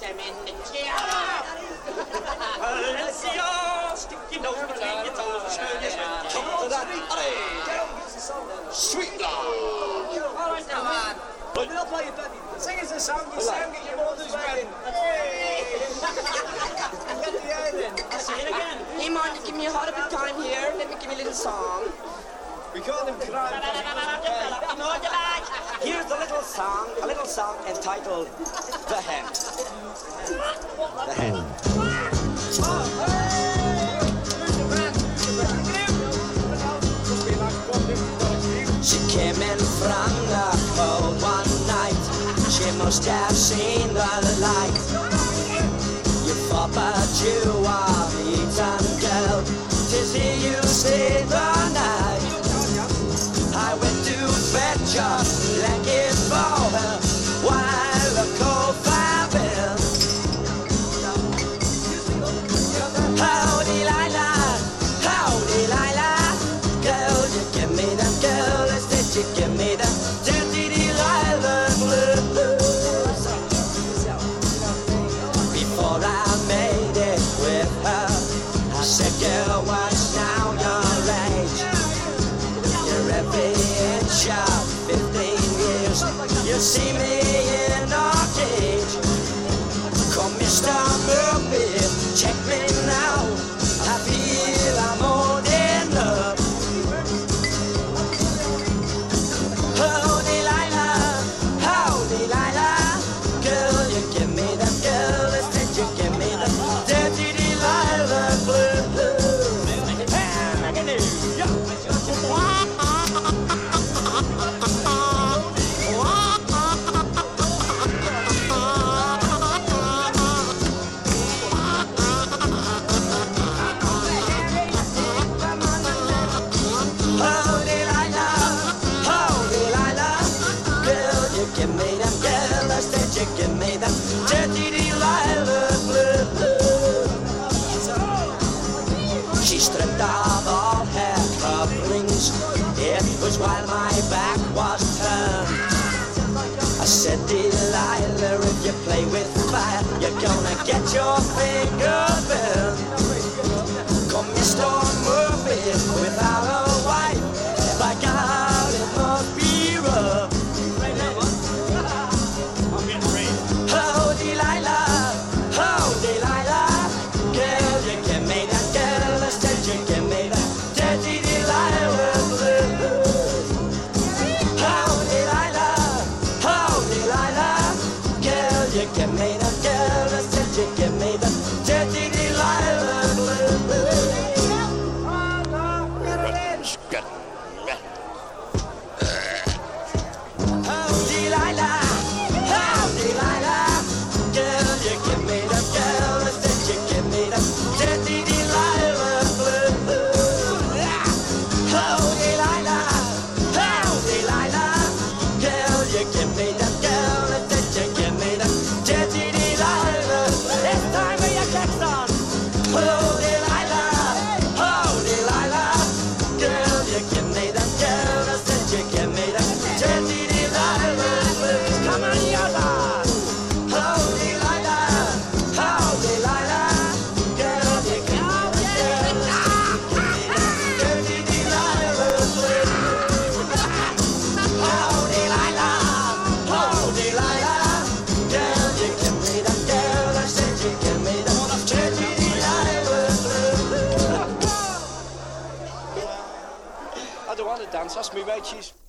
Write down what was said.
them in the chair. Valencia, stick your nose between your toes and smooth your sweat. Come on to that. Sweet love. All right, now, man. We'll play it, Daddy. Sing us a song, you sound, get your mother's wedding. Get the end in. Say it again. Hey, man, give me a hot bit time here. Let me give you a little song. We call him crime. Here's a little song entitled The Hen. The Hen. She came in from the cold one night. She must have seen the light. You thought but you are eaten, girl. 'Tis here you stay the night. I went to fetch a blanket for her while the cold fire burned. Howdy, Lila, girl, you give me them girl, I said you give me them dirty Delilah blues. Before I made it with her, I said, girl, what's now your age? You're every inch of 15 years. You see me in a cage. Come, Mr. Murphy, check me now. I feel I'm old enough. Oh, Delilah, girl, you give me them girl. I said you give me them dirty Delilah blues. And I can do, give me them girl, I said you give me them dirty Delilah blues. She stripped off all her coverings. It was while my back was turned. I said, Delilah, if you play with fire, you're gonna get your finger burned. Come, Mr. Murphy, without a wife, by God, it must be rough. Oh, Delilah, girl, you give me that girl, I said you give me that dirty Delilah blues. Oh, Delilah, girl, you give me that girl, I said you give me that dirty Delilah blues. Oh, Delilah, girl, you give me that girl, I said you give me that dirty Delilah blues. Oh, Delilah, girl, you give me that girl, I said you give me that dirty Delilah. This time with your kicks on. Oh, Delilah, girl, you give me that girl, I said you give me that dirty Delilah blues. Come on, y'all. I don't want to dance, that's me right, she's...